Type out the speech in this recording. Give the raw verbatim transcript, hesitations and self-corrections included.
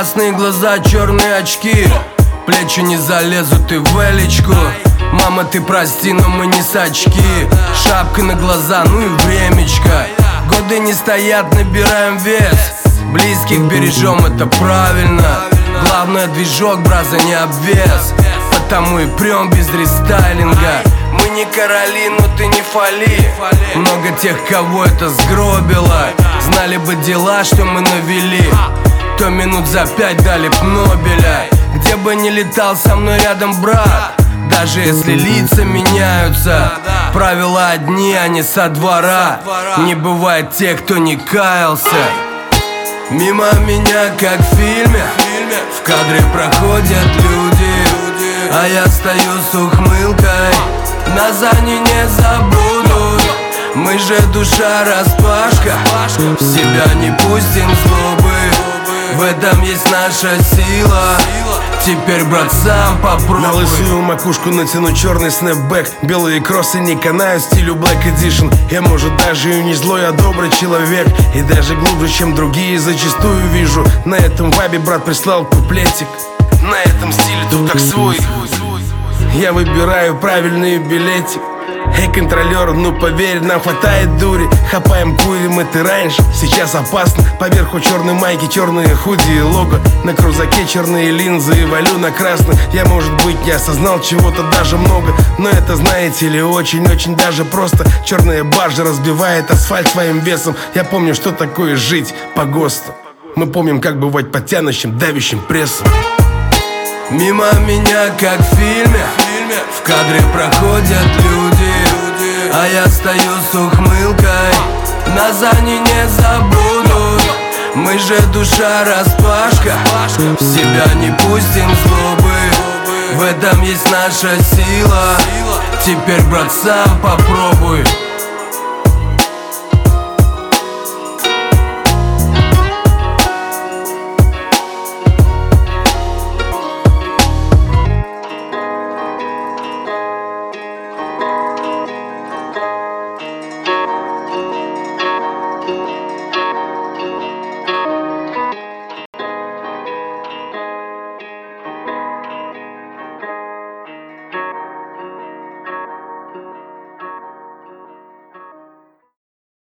Красные глаза, черные очки, плечи не залезут и в элечку. Мама, ты прости, но мы не сачки. Шапка на глаза, ну и времечко. Годы не стоят, набираем вес. Близких бережем, это правильно. Главное, движок, браза, не обвес. Потому и прем без рестайлинга. Мы не короли, но ты не фали. Много тех, кого это сгробило. Знали бы дела, что мы навели, то минут за пять дали б Нобеля. Где бы ни летал, со мной рядом брат. Даже если лица меняются, правила одни, а не со двора. Не бывает тех, кто не каялся. Мимо меня, как в фильме, в кадре проходят люди, а я стою с ухмылкой. Нас они не забудут. Мы же душа распашка, в себя не пустим злобы. В этом есть наша сила. Теперь, брат, сам попробуй. На лысую макушку натяну черный снэпбэк. Белые кроссы не канают стилю Black Edition. Я, может, даже и не злой, а добрый человек. И даже глубже, чем другие, зачастую вижу. На этом вайбе брат прислал куплетик. На этом стиле тут как свой. Я выбираю правильный билетик. Эй, контролер, ну поверь, нам хватает дури. Хапаем, курим, это раньше, сейчас опасно. Поверху черной майки, черные худи и лого. На крузаке черные линзы и валю на красный. Я, может быть, не осознал чего-то даже много, но это, знаете ли, очень-очень даже просто. Черная баржа разбивает асфальт своим весом. Я помню, что такое жить по ГОСТу. Мы помним, как бывать под тянущим, давящим прессом. Мимо меня, как в фильме, в кадре проходят люди, а я стою с ухмылкой. Нас они не забудут. Мы же душа распашка, в себя не пустим злобы. В этом есть наша сила. Теперь, брат, сам попробуй.